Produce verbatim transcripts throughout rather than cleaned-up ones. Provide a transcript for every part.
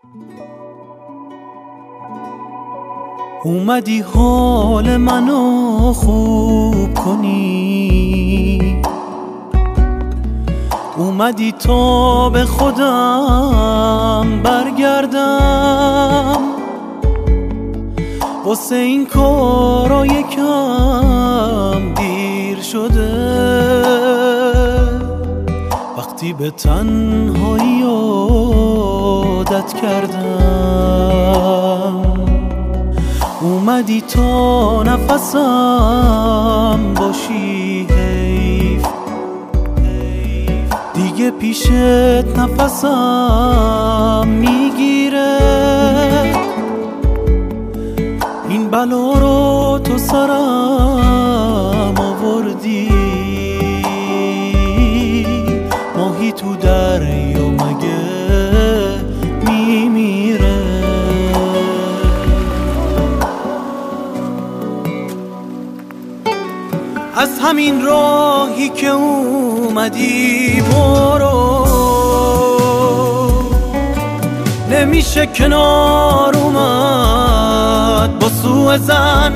اومدی حال منو خوب کنی، اومدی تا به خودم برگردم. واسه این کارا یکم دیر شده، وقتی به تنهایی عادت کردم. اومدی تا نفسم باشی، حیف دیگه پیشت نفسم میگیره. این بلا رو تو سرم آوردی، ماهی تو دریا مگه میمیره؟ از همین راهی که اومدی برو، نمیشه کنار اومد با سوء زن.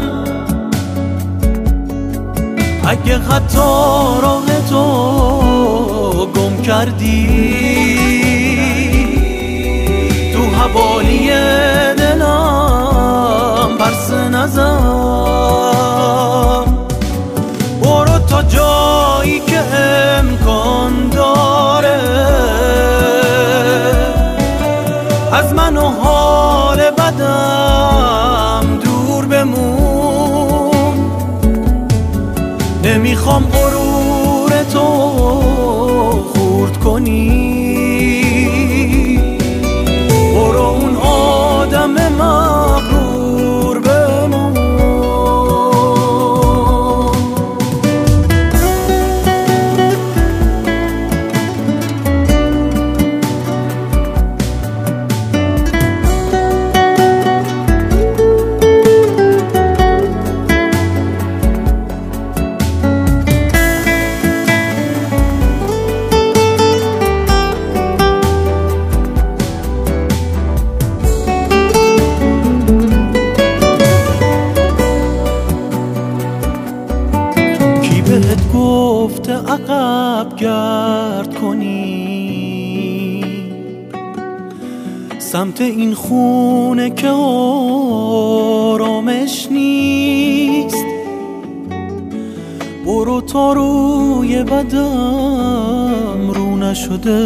اگه حتی راه تو گم کردی، تو حوالی دلم پرسه نزن. برو تا جایی که امکان داره، از من و حال بدم دور بمون. نمیخوام غرور تو خورد کنی، برو اون آدم مغرور بمون. بهت گفته عقب گرد کنی، سمت این خونه که آرامش نیست. برو تا روی بدم رو نشده،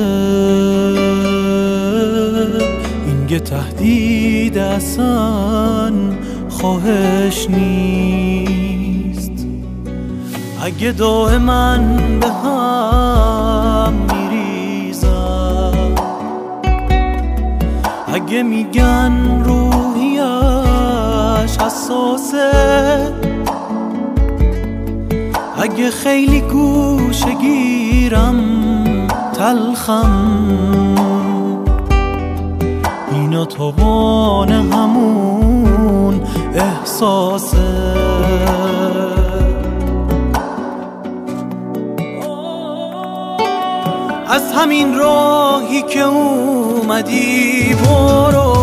این یه تهدید اصلا خواهش نیست. اگه دائما به هم میریزم، اگه میگن روحیش حساسه، اگه خیلی گوشه گیرم تلخم، اینا توان همون احساسه. از همین راهی که اومدی برو،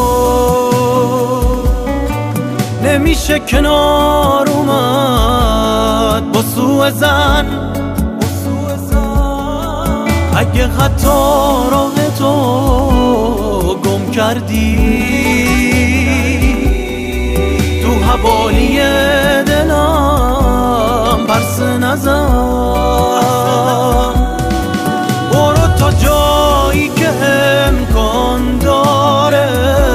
نمیشه کنار اومد با سوء زن. اگه حتی راه تو گم کردی، تو حوالی دلم پرسه نزن. برو تا جایی که امکان داره،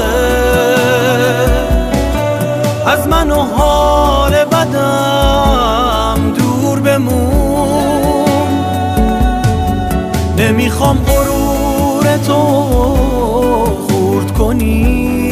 از من و حال بدم دور بمون. نمیخوام غرور تو خورد کنی،